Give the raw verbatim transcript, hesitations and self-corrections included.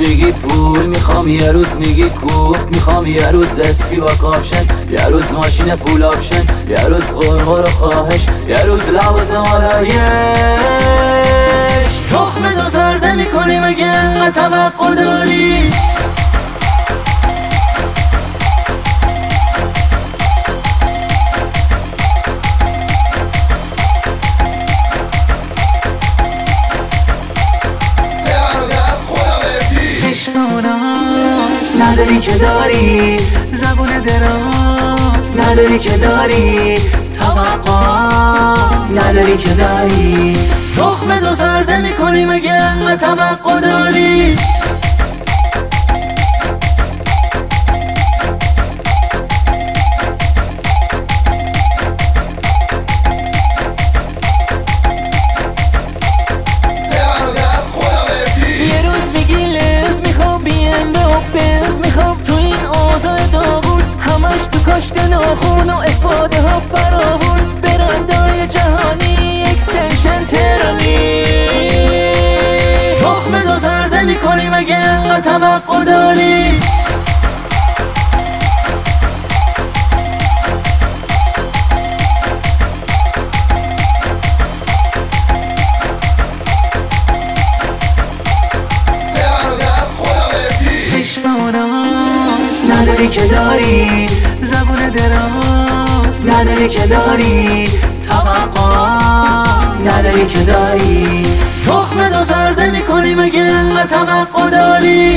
میگی پول میخوام، یه روز میگی کوفت میخوام، یه روز اسکی با کاپشن، یه روز ماشین فول آپشن، یه روز غرغر و خواهش، یه روز لوازم آلایش. تخم دو زرده میکنی مگه انقدر توقع داری؟ نداری که داری زبون دراز، نداری که داری توقع، نداری که داری تخم دو زرده میکنی مگه انقدر توقع داری؟ کاشت ناخون و افاده ها فراون، برندای جهانی اکستنشن ترامی. تخم دو زرده میکنی مگه انقدر توقع داری؟ نداری که داری زبون دراز، نداری که داری توقع، نداری که داری تخم دو زرده میکنی مگه انقدر توقع داری؟